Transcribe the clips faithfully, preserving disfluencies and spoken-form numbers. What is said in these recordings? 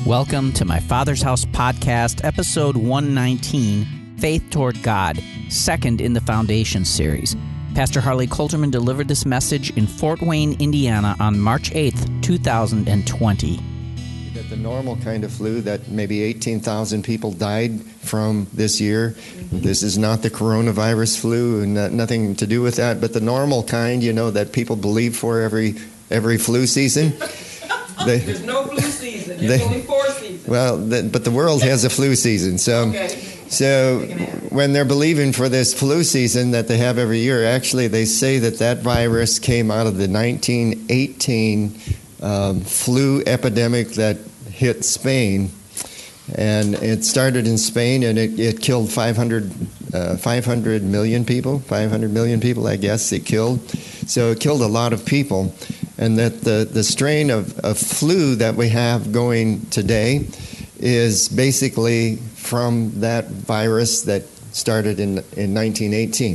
Welcome to my Father's House podcast, episode one nineteen, Faith Toward God, second in the Foundation series. Pastor Harley Coulterman delivered this message in Fort Wayne, Indiana on March eighth, two thousand twenty. That the normal kind of flu that maybe eighteen thousand people died from this year. This is not the coronavirus flu, and not, nothing to do with that, but the normal kind, you know, that people believe for every every flu season. They, There's no flu season. There's they, only four seasons. Well, the, but the world has a flu season. So, okay. so when they're believing for this flu season that they have every year, actually they say that that virus came out of the nineteen eighteen um, flu epidemic that hit Spain. And it started in Spain, and it, it killed five hundred, uh, five hundred million people, five hundred million people, I guess it killed. So it killed a lot of people. And that the, the strain of, of flu that we have going today is basically from that virus that started in, in nineteen eighteen.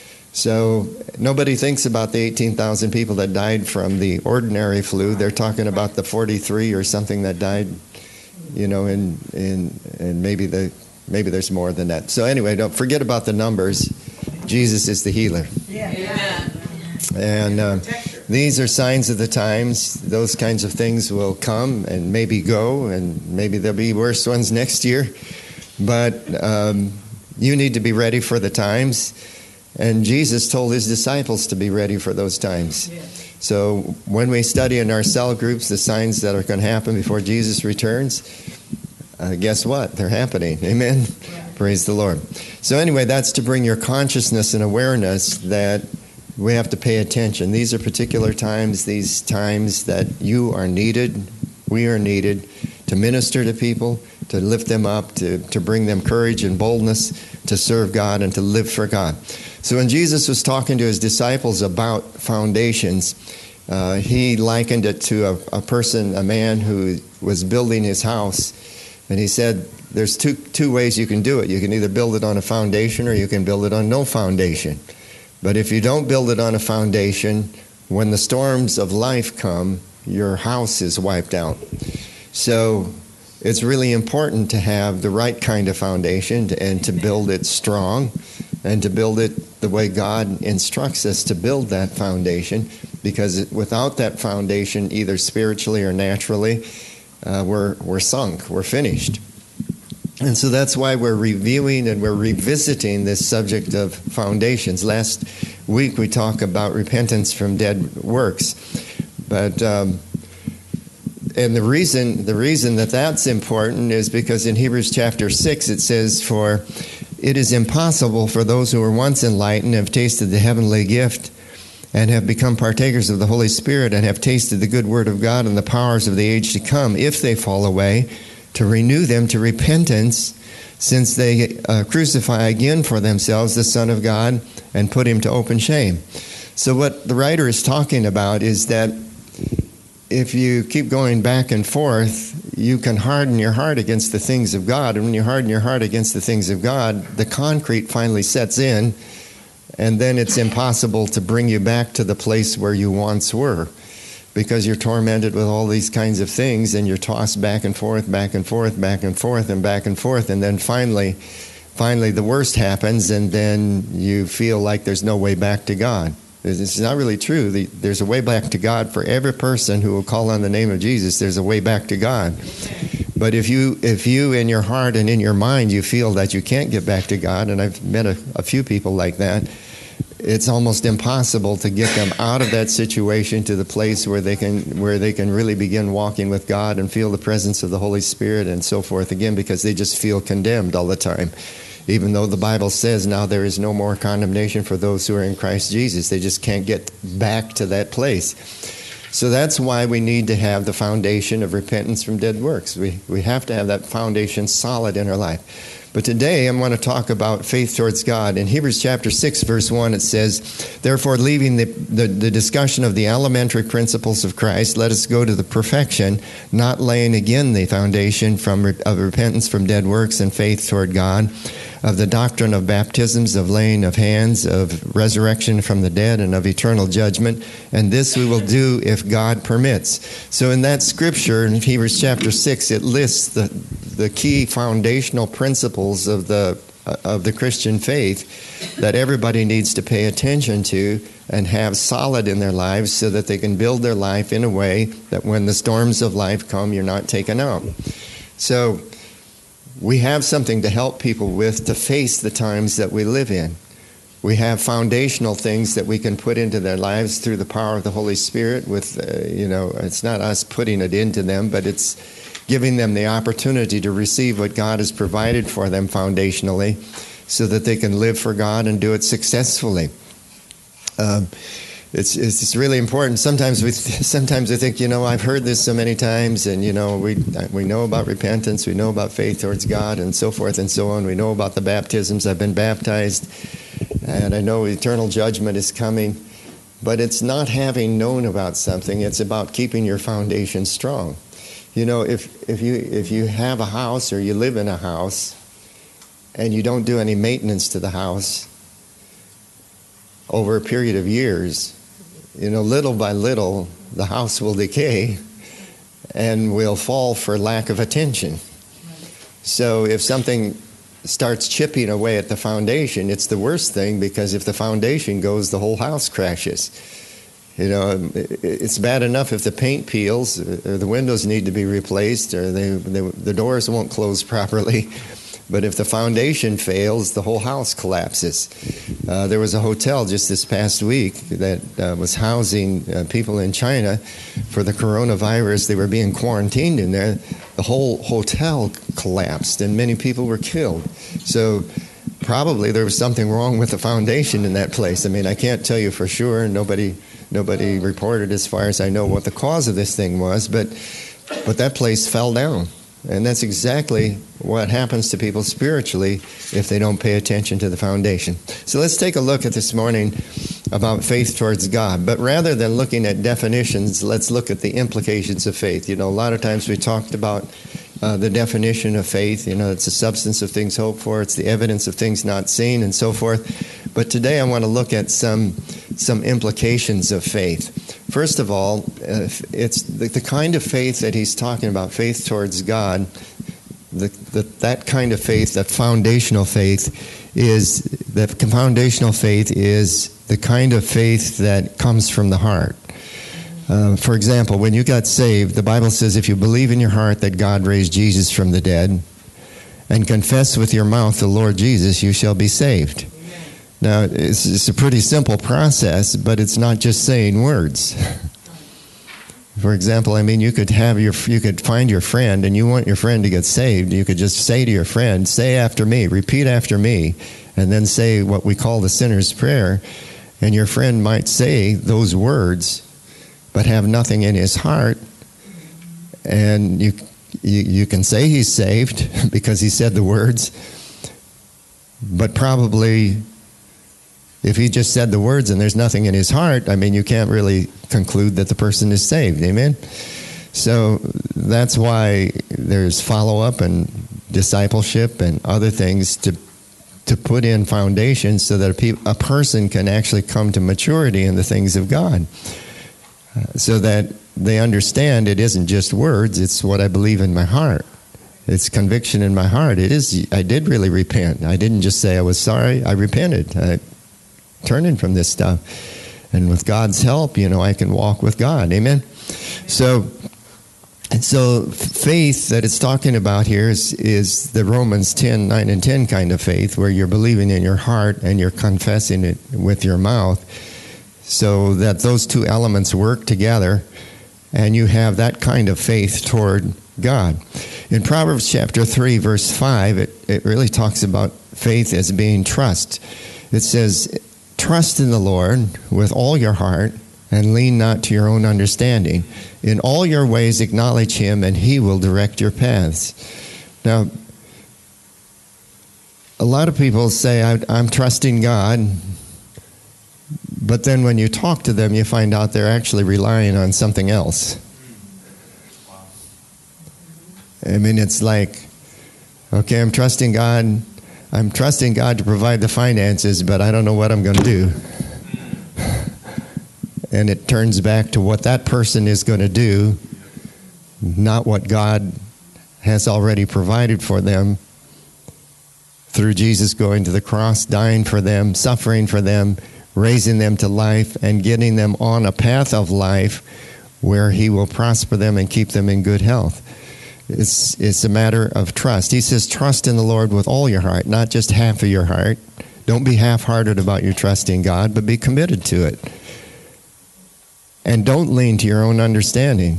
So nobody thinks about the eighteen thousand people that died from the ordinary flu. They're talking about the forty-three or something that died, you know, in, in, and maybe the maybe there's more than that. So anyway, don't forget about the numbers. Jesus is the healer. Yeah. And uh, these are signs of the times. Those kinds of things will come and maybe go, and maybe there'll be worse ones next year. But um, you need to be ready for the times. And Jesus told his disciples to be ready for those times. Yes. So when we study in our cell groups the signs that are going to happen before Jesus returns, uh, guess what? They're happening. Amen? Yeah. Praise the Lord. So anyway, that's to bring your consciousness and awareness that we have to pay attention. These are particular times, these times that you are needed, we are needed to minister to people, to lift them up, to, to bring them courage and boldness to serve God and to live for God. So when Jesus was talking to his disciples about foundations, uh, he likened it to a, a person, a man who was building his house. And he said, there's two, two ways you can do it. You can either build it on a foundation or you can build it on no foundation. But if you don't build it on a foundation, when the storms of life come, your house is wiped out. So it's really important to have the right kind of foundation and to build it strong and to build it the way God instructs us to build that foundation, because without that foundation, either spiritually or naturally, uh, we're, we're sunk, we're finished. And so that's why we're reviewing and we're revisiting this subject of foundations. Last week we talked about repentance from dead works. But um, and the reason the reason that that's important is because in Hebrews chapter six it says, "For it is impossible for those who were once enlightened, have tasted the heavenly gift, and have become partakers of the Holy Spirit, and have tasted the good word of God and the powers of the age to come, if they fall away, to renew them to repentance, since they uh, crucify again for themselves the Son of God and put him to open shame." So what the writer is talking about is that if you keep going back and forth, you can harden your heart against the things of God. And when you harden your heart against the things of God, the concrete finally sets in, and then it's impossible to bring you back to the place where you once were, because you're tormented with all these kinds of things, and you're tossed back and forth, back and forth, back and forth, and back and forth, and then finally, finally the worst happens, and then you feel like there's no way back to God. It's not really true. There's a way back to God for every person who will call on the name of Jesus. There's a way back to God. But if you, if you in your heart and in your mind, you feel that you can't get back to God, and I've met a, a few people like that, it's almost impossible to get them out of that situation to the place where they can where they can really begin walking with God and feel the presence of the Holy Spirit and so forth again, because they just feel condemned all the time. Even though the Bible says now there is no more condemnation for those who are in Christ Jesus. They just can't get back to that place. So that's why we need to have the foundation of repentance from dead works. We we have to have that foundation solid in our life. But today I want to talk about faith towards God. In Hebrews chapter six, verse one, it says, "Therefore, leaving the, the, the discussion of the elementary principles of Christ, let us go to the perfection, not laying again the foundation from of repentance from dead works and faith toward God, of the doctrine of baptisms, of laying of hands, of resurrection from the dead, and of eternal judgment. And this we will do if God permits." So in that scripture, in Hebrews chapter six, it lists the, the key foundational principles of the of the Christian faith that everybody needs to pay attention to and have solid in their lives so that they can build their life in a way that when the storms of life come, you're not taken out. So we have something to help people with to face the times that we live in. We have foundational things that we can put into their lives through the power of the Holy Spirit with, uh, you know, it's not us putting it into them, but it's giving them the opportunity to receive what God has provided for them foundationally so that they can live for God and do it successfully. Um, It's it's really important. Sometimes we sometimes I think, you know, I've heard this so many times, and you know, we we know about repentance, we know about faith towards God, and so forth and so on. We know about the baptisms. I've been baptized, and I know eternal judgment is coming. But it's not having known about something. It's about keeping your foundation strong. You know, if if you if you have a house or you live in a house, and you don't do any maintenance to the house over a period of years, you know, little by little, the house will decay and will fall for lack of attention. So if something starts chipping away at the foundation, it's the worst thing, because if the foundation goes, the whole house crashes. You know, it's bad enough if the paint peels, or the windows need to be replaced, or they, they, the doors won't close properly. But if the foundation fails, the whole house collapses. Uh, there was a hotel just this past week that uh, was housing uh, people in China for the coronavirus. They were being quarantined in there. The whole hotel collapsed, and many people were killed. So probably there was something wrong with the foundation in that place. I mean, I can't tell you for sure. Nobody, nobody reported, as far as I know, what the cause of this thing was. But, but that place fell down. And that's exactly what happens to people spiritually if they don't pay attention to the foundation. So let's take a look at this morning about faith towards God. But rather than looking at definitions, let's look at the implications of faith. You know, a lot of times we talked about uh, the definition of faith. You know, it's the substance of things hoped for. It's the evidence of things not seen, and so forth. But today I want to look at some some implications of faith. First of all, uh, it's the, the kind of faith that he's talking about, faith towards God. The, the, that kind of faith, that foundational faith, is that foundational faith is the kind of faith that comes from the heart. Uh, for example, when you got saved, the Bible says if you believe in your heart that God raised Jesus from the dead and confess with your mouth the Lord Jesus, you shall be saved. Now, it's, it's a pretty simple process, but it's not just saying words. For example, I mean, you could have your, you could find your friend, and you want your friend to get saved. You could just say to your friend, "Say after me, repeat after me," and then say what we call the sinner's prayer. And your friend might say those words, but have nothing in his heart. And you, you, you can say he's saved because he said the words, but probably, if he just said the words and there's nothing in his heart, I mean, you can't really conclude that the person is saved. Amen? So that's why there's follow-up and discipleship and other things to to put in foundation so that a, pe- a person can actually come to maturity in the things of God. Uh, so that they understand it isn't just words, it's what I believe in my heart. It's conviction in my heart. It is, I did really repent. I didn't just say I was sorry, I repented. I, turning from this stuff, and with God's help, you know, I can walk with God. Amen. So, and so faith that it's talking about here is is the Romans ten, nine and ten kind of faith, where you're believing in your heart and you're confessing it with your mouth, so that those two elements work together, and you have that kind of faith toward God. In Proverbs chapter three, verse five, it, it really talks about faith as being trust. It says, "Trust in the Lord with all your heart, and lean not to your own understanding. In all your ways acknowledge him, and he will direct your paths." Now, a lot of people say, I, I'm trusting God, but then when you talk to them, you find out they're actually relying on something else. I mean, it's like, okay, I'm trusting God. I'm trusting God to provide the finances, but I don't know what I'm going to do. And it turns back to what that person is going to do, not what God has already provided for them through Jesus going to the cross, dying for them, suffering for them, raising them to life, and getting them on a path of life where he will prosper them and keep them in good health. It's, it's a matter of trust. He says, trust in the Lord with all your heart, not just half of your heart. Don't be half-hearted about your trust in God, but be committed to it. And don't lean to your own understanding.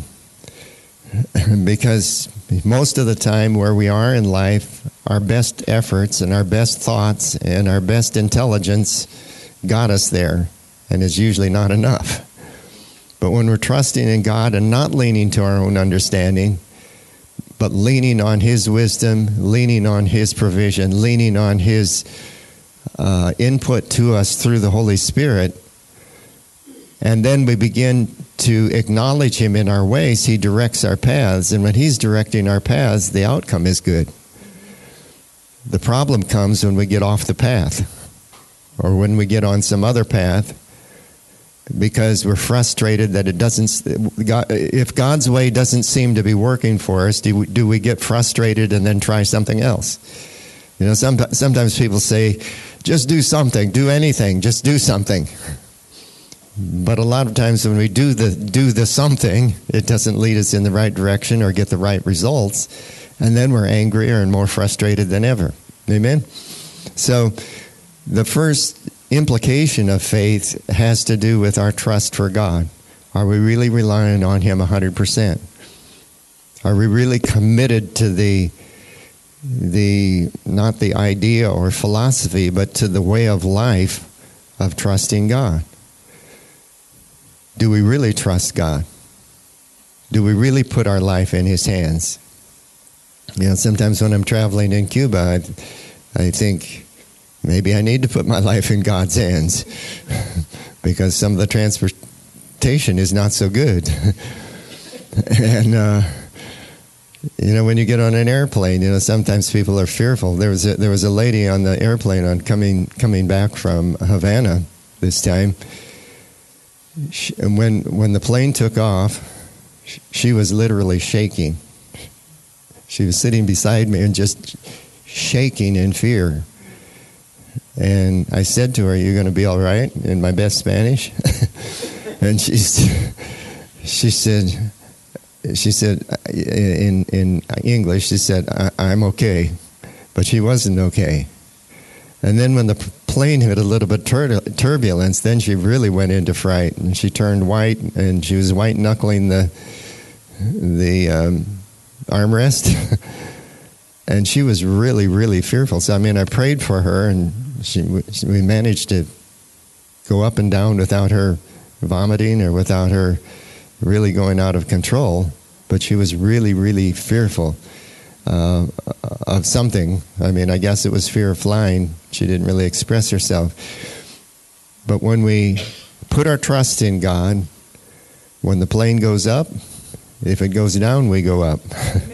Because most of the time where we are in life, our best efforts and our best thoughts and our best intelligence got us there, and it's usually not enough. But when we're trusting in God and not leaning to our own understanding, but leaning on his wisdom, leaning on his provision, leaning on his uh, input to us through the Holy Spirit, and then we begin to acknowledge him in our ways, he directs our paths, and when he's directing our paths, the outcome is good. The problem comes when we get off the path, or when we get on some other path, because we're frustrated that it doesn't, if God's way doesn't seem to be working for us, do we, do we get frustrated and then try something else? You know, some, sometimes people say, just do something, do anything, just do something. But a lot of times when we do the do the something, it doesn't lead us in the right direction or get the right results, and then we're angrier and more frustrated than ever. Amen? So the first implication of faith has to do with our trust for God. Are we really relying on him one hundred percent? Are we really committed to the, the not the idea or philosophy, but to the way of life of trusting God? Do we really trust God? Do we really put our life in his hands? You know, sometimes when I'm traveling in Cuba, I, I think, maybe I need to put my life in God's hands because some of the transportation is not so good. and, uh, you know, when you get on an airplane, you know, sometimes people are fearful. There was a, there was a lady on the airplane on coming coming back from Havana this time. She, and when, when the plane took off, she, she was literally shaking. She was sitting beside me and just shaking in fear. And I said to her, "Are you going to be all right?" in my best Spanish. And she she said she said in in English, she said, I, "I'm okay," but she wasn't okay. And then when the plane hit a little bit tur- turbulence, then she really went into fright, and she turned white, and she was white knuckling the the um, armrest, and she was really really fearful. So I mean, I prayed for her, and she we managed to go up and down without her vomiting or without her really going out of control. But she was really really fearful uh, of something. I mean, I guess it was fear of flying. She didn't really express herself. But when we put our trust in God, when the plane goes up, if it goes down, we go up.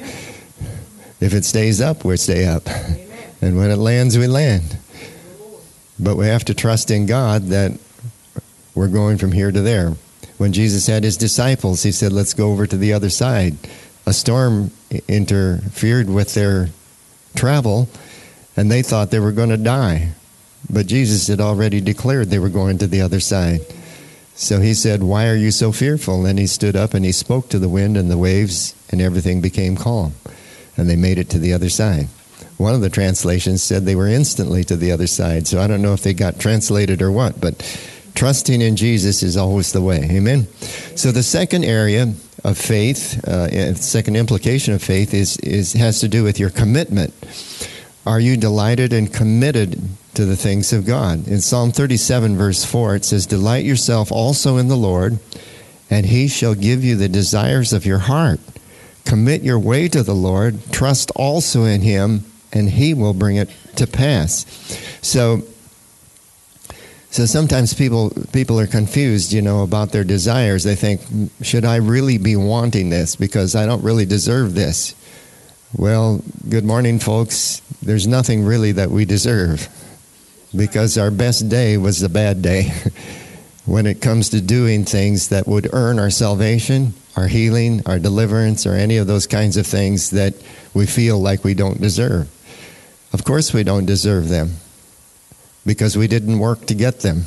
If it stays up, we stay up. Amen. And when it lands, we land. But we have to trust in God that we're going from here to there. When Jesus had his disciples, he said, "Let's go over to the other side." A storm interfered with their travel, and they thought they were going to die. But Jesus had already declared they were going to the other side. So he said, "Why are you so fearful?" And he stood up and he spoke to the wind and the waves, and everything became calm. And they made it to the other side. One of the translations said they were instantly to the other side. So I don't know if they got translated or what, but trusting in Jesus is always the way. Amen? So the second area of faith, uh, second implication of faith is, is has to do with your commitment. Are you delighted and committed to the things of God? In Psalm thirty-seven, verse four, it says, "Delight yourself also in the Lord, and he shall give you the desires of your heart. Commit your way to the Lord, trust also in him, and he will bring it to pass. So, so sometimes people people are confused, you know, about their desires. They think, should I really be wanting this because I don't really deserve this? Well, good morning, folks. There's nothing really that we deserve because our best day was the bad day. When it comes to doing things that would earn our salvation, our healing, our deliverance, or any of those kinds of things that we feel like we don't deserve. Of course we don't deserve them because we didn't work to get them.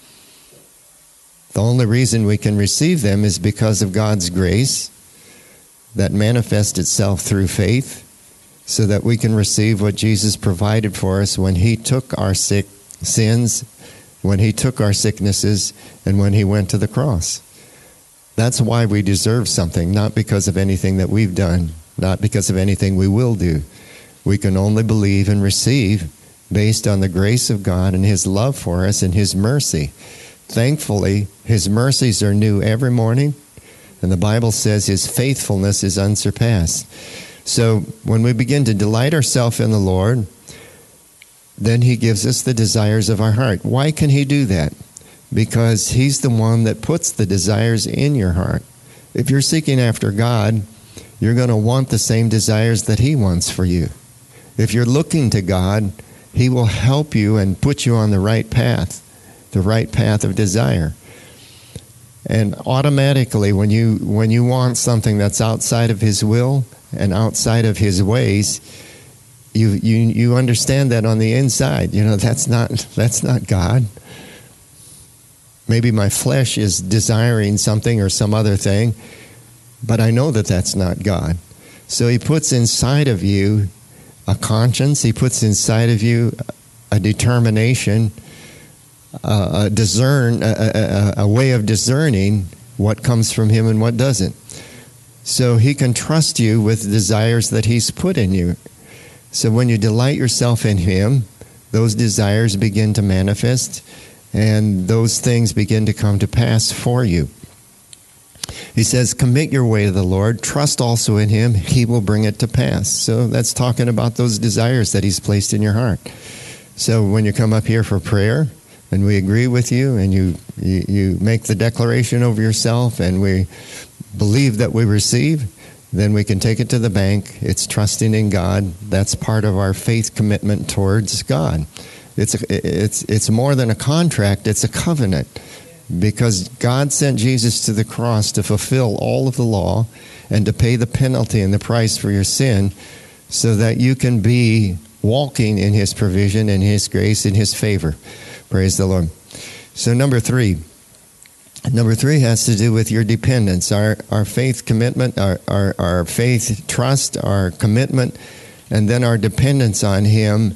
The only reason we can receive them is because of God's grace that manifests itself through faith so that we can receive what Jesus provided for us when he took our sick sins, when he took our sicknesses, and when he went to the cross. That's why we deserve something, not because of anything that we've done, not because of anything we will do. We can only believe and receive based on the grace of God and his love for us and his mercy. Thankfully, his mercies are new every morning, and the Bible says his faithfulness is unsurpassed. So when we begin to delight ourselves in the Lord, then he gives us the desires of our heart. Why can he do that? Because he's the one that puts the desires in your heart. If you're seeking after God, you're going to want the same desires that he wants for you. If you're looking to God, he will help you and put you on the right path, the right path of desire. And automatically, when you when you want something that's outside of his will and outside of his ways, you you you understand that on the inside. You know, that's not that's not God. Maybe my flesh is desiring something or some other thing, but I know that that's not God. So he puts inside of you a conscience. He puts inside of you a determination, uh, a discern, a, a, a way of discerning what comes from him and what doesn't. So he can trust you with desires that he's put in you. So when you delight yourself in him, those desires begin to manifest, and those things begin to come to pass for you. He says, commit your way to the Lord. Trust also in him. He will bring it to pass. So that's talking about those desires that he's placed in your heart. So when you come up here for prayer, and we agree with you, and you, you, you make the declaration over yourself, and we believe that we receive, then we can take it to the bank. It's trusting in God. That's part of our faith commitment towards God. It's a, it's it's more than a contract. It's a covenant, because God sent Jesus to the cross to fulfill all of the law and to pay the penalty and the price for your sin, so that you can be walking in his provision and his grace and his favor. Praise the Lord. So number three. Number three has to do with your dependence, our our faith commitment, our, our, our faith trust, our commitment, and then our dependence on him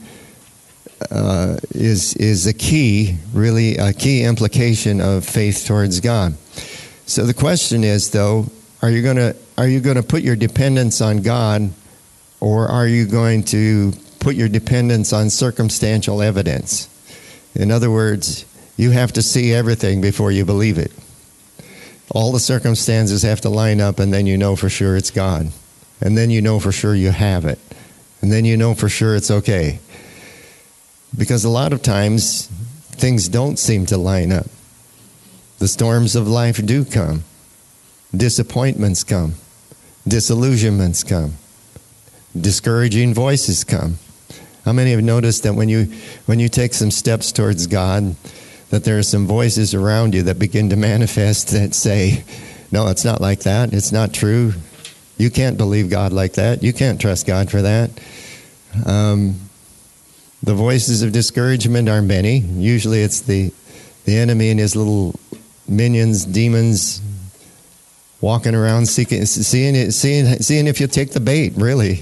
uh, is is a key, really a key implication of faith towards God. So the question is, though, are you gonna are you gonna put your dependence on God, or are you going to put your dependence on circumstantial evidence? In other words, you have to see everything before you believe it. All the circumstances have to line up, and then you know for sure it's God. And then you know for sure you have it. And then you know for sure it's okay. Because a lot of times, things don't seem to line up. The storms of life do come. Disappointments come. Disillusionments come. Discouraging voices come. How many have noticed that when you when you take some steps towards God, that there are some voices around you that begin to manifest that say, no, it's not like that. It's not true. You can't believe God like that. You can't trust God for that. Um, the voices of discouragement are many. Usually it's the, the enemy and his little minions, demons, walking around seeking, seeing, it, seeing, seeing if you take the bait, really.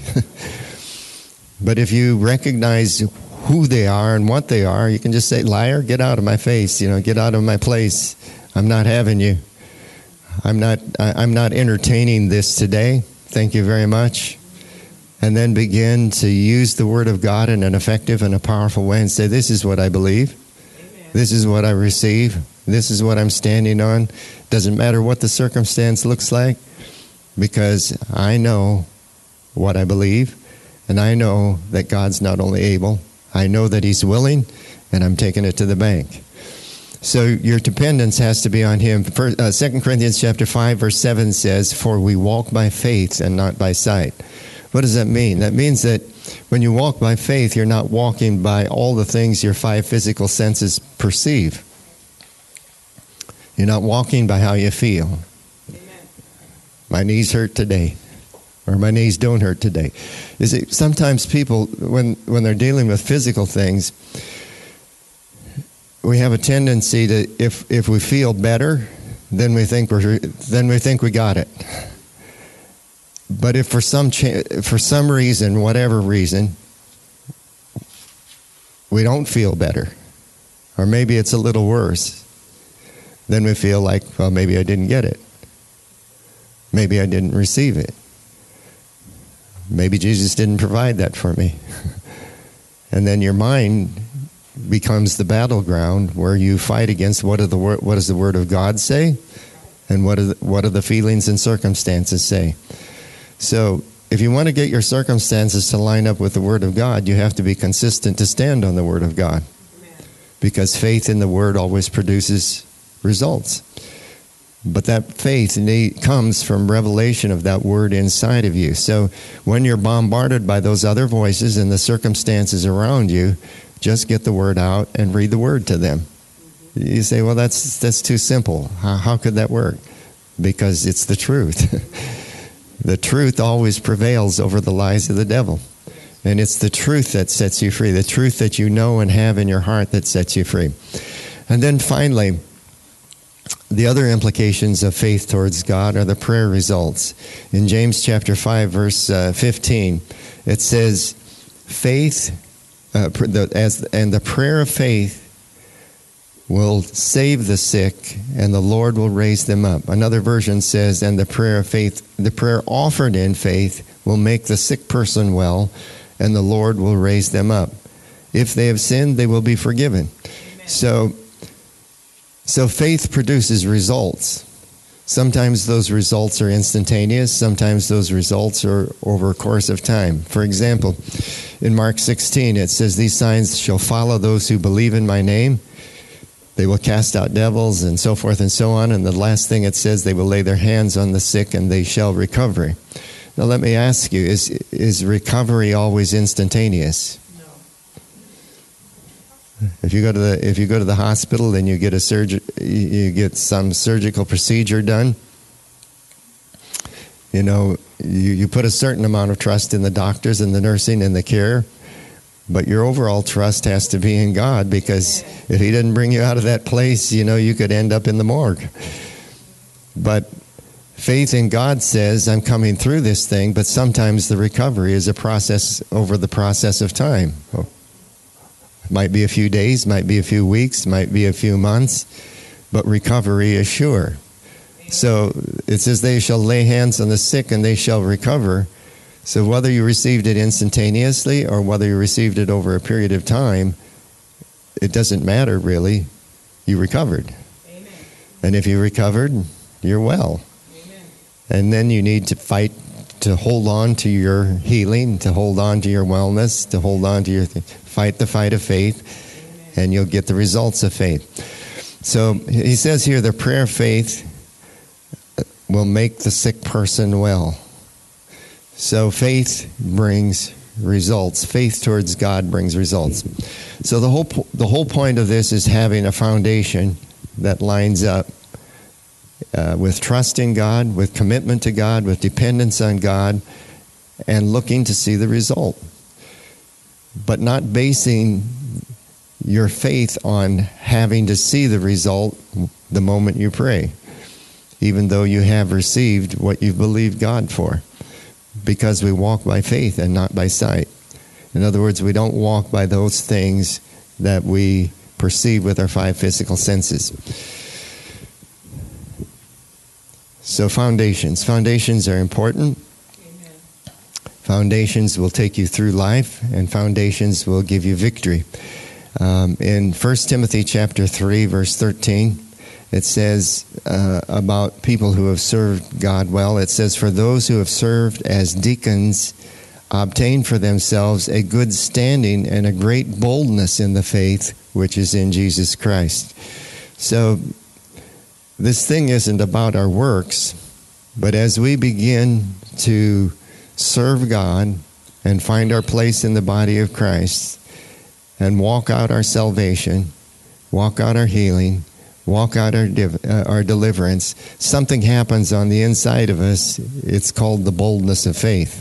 But if you recognize who they are and what they are, you can just say, liar, get out of my face, you know, get out of my place. I'm not having you. I'm not, I, I'm not entertaining this today. Thank you very much. And then begin to use the Word of God in an effective and a powerful way and say, this is what I believe. Amen. This is what I receive. This is what I'm standing on. Doesn't matter what the circumstance looks like, because I know what I believe. and I know that God's not only able, I know that He's willing, and I'm taking it to the bank. So your dependence has to be on Him. First, uh, Second Corinthians chapter five, verse seven says, "For we walk by faith and not by sight." What does that mean? That means that when you walk by faith, you're not walking by all the things your five physical senses perceive. You're not walking by how you feel. Amen. My knees hurt today, or my knees don't hurt today. You see, sometimes people, when, when they're dealing with physical things, we have a tendency to, if if we feel better, then we think we're then we think we got it. But if for some cha- for some reason, whatever reason, we don't feel better, or maybe it's a little worse, then we feel like, well, maybe I didn't get it. Maybe I didn't receive it. Maybe Jesus didn't provide that for me. And then your mind becomes the battleground where you fight against what, are the wor- what does the Word of God say, and what, are the, what do the feelings and circumstances say. So if you want to get your circumstances to line up with the Word of God, you have to be consistent to stand on the Word of God. Amen. Because faith in the Word always produces results. But that faith need, comes from revelation of that Word inside of you. So when you're bombarded by those other voices and the circumstances around you, just get the Word out and read the Word to them. Mm-hmm. You say, well, that's that's too simple. How, how could that work? Because it's the truth. The truth always prevails over the lies of the devil. And it's the truth that sets you free, the truth that you know and have in your heart that sets you free. And then finally, the other implications of faith towards God are the prayer results. In James chapter five, verse uh, fifteen, it says, faith, uh, the, as and the prayer of faith will save the sick, and the Lord will raise them up. Another version says, and the prayer of faith, the prayer offered in faith will make the sick person well, and the Lord will raise them up. If they have sinned, they will be forgiven. Amen. So, so faith produces results. Sometimes those results are instantaneous. Sometimes those results are over a course of time. For example, in Mark sixteen, it says, these signs shall follow those who believe in my name. They will cast out devils and so forth and so on. And the last thing it says, they will lay their hands on the sick and they shall recover. Now let me ask you, is is recovery always instantaneous? No. If you go to the if you go to the hospital and you get a surgery, you get some surgical procedure done, you know, you, you put a certain amount of trust in the doctors and the nursing and the care. But your overall trust has to be in God, because if He didn't bring you out of that place, you know, you could end up in the morgue. But faith in God says, I'm coming through this thing, but sometimes the recovery is a process over the process of time. It might be a few days, might be a few weeks, might be a few months, but recovery is sure. So it says, they shall lay hands on the sick and they shall recover. So whether you received it instantaneously or whether you received it over a period of time, it doesn't matter really. You recovered. Amen. And if you recovered, you're well. Amen. And then you need to fight to hold on to your healing, to hold on to your wellness, to hold on to your th- fight the fight of faith, Amen. And you'll get the results of faith. So he says here, the prayer of faith will make the sick person well. So faith brings results. Faith towards God brings results. So the whole po- the whole point of this is having a foundation that lines up uh, with trust in God, with commitment to God, with dependence on God, and looking to see the result. But not basing your faith on having to see the result the moment you pray, even though you have received what you've believed God for. Because we walk by faith and not by sight. In other words, we don't walk by those things that we perceive with our five physical senses. So foundations. Foundations are important. Amen. Foundations will take you through life, and foundations will give you victory. Um, in First Timothy chapter three, verse thirteen, it says uh, about people who have served God well, it says, for those who have served as deacons obtain for themselves a good standing and a great boldness in the faith which is in Jesus Christ. So this thing isn't about our works, but as we begin to serve God and find our place in the body of Christ and walk out our salvation, walk out our healing, walk out our div- uh, our deliverance, something happens on the inside of us. It's called the boldness of faith.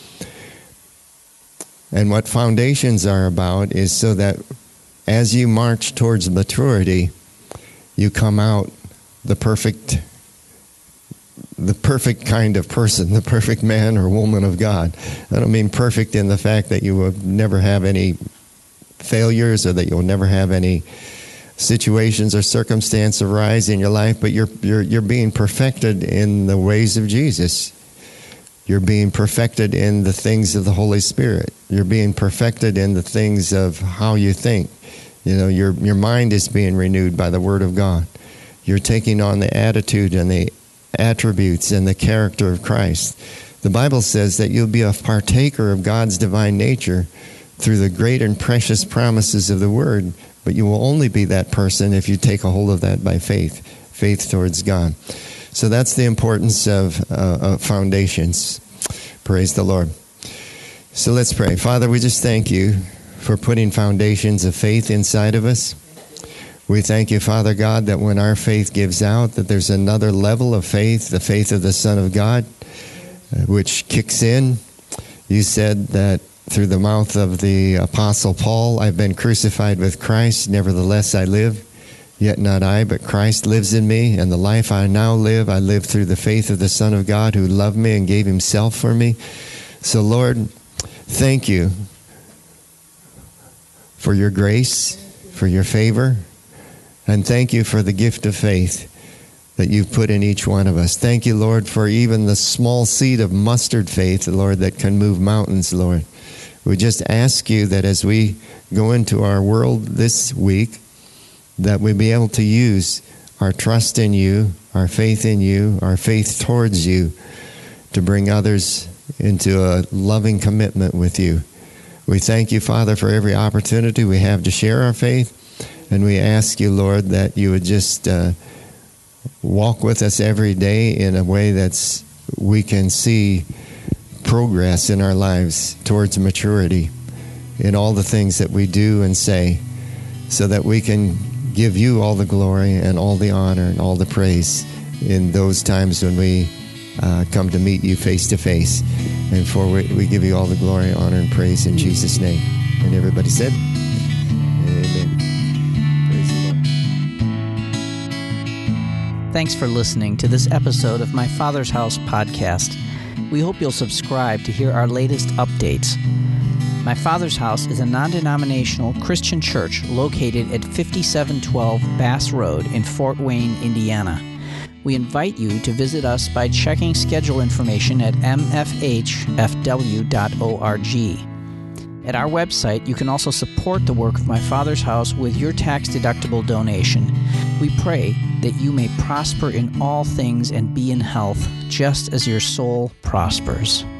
And what foundations are about is so that as you march towards maturity, you come out the perfect the perfect kind of person, the perfect man or woman of God. I don't mean perfect in the fact that you will never have any failures or that you'll never have any situations or circumstance arise in your life, but you're you're you're being perfected in the ways of Jesus. You're being perfected in the things of the Holy Spirit. You're being perfected in the things of how you think. You know, your your mind is being renewed by the Word of God. You're taking on the attitude and the attributes and the character of Christ. The Bible says that you'll be a partaker of God's divine nature through the great and precious promises of the Word, but you will only be that person if you take a hold of that by faith, faith towards God. So that's the importance of, uh, of foundations. Praise the Lord. So let's pray. Father, we just thank you for putting foundations of faith inside of us. We thank you, Father God, that when our faith gives out, that there's another level of faith, the faith of the Son of God, uh, which kicks in. You said that through the mouth of the Apostle Paul, I've been crucified with Christ, nevertheless I live. Yet not I, but Christ lives in me, and the life I now live, I live through the faith of the Son of God who loved me and gave himself for me. So, Lord, thank you for your grace, for your favor, and thank you for the gift of faith that you've put in each one of us. Thank you, Lord, for even the small seed of mustard faith, Lord, that can move mountains, Lord. We just ask you that as we go into our world this week, that we be able to use our trust in you, our faith in you, our faith towards you, to bring others into a loving commitment with you. We thank you, Father, for every opportunity we have to share our faith, and we ask you, Lord, that you would just uh, walk with us every day in a way that's we can see progress in our lives towards maturity in all the things that we do and say, so that we can give you all the glory and all the honor and all the praise in those times when we uh, come to meet you face to face. And for we, we give you all the glory, honor, and praise in Jesus' name. And everybody said, amen. Praise the Lord. Thanks for listening to this episode of My Father's House podcast. We hope you'll subscribe to hear our latest updates. My Father's House is a non-denominational Christian church located at fifty-seven twelve Bass Road in Fort Wayne, Indiana. We invite you to visit us by checking schedule information at m f h f w dot org. At our website, you can also support the work of My Father's House with your tax-deductible donation. We pray that you may prosper in all things and be in health, just as your soul prospers.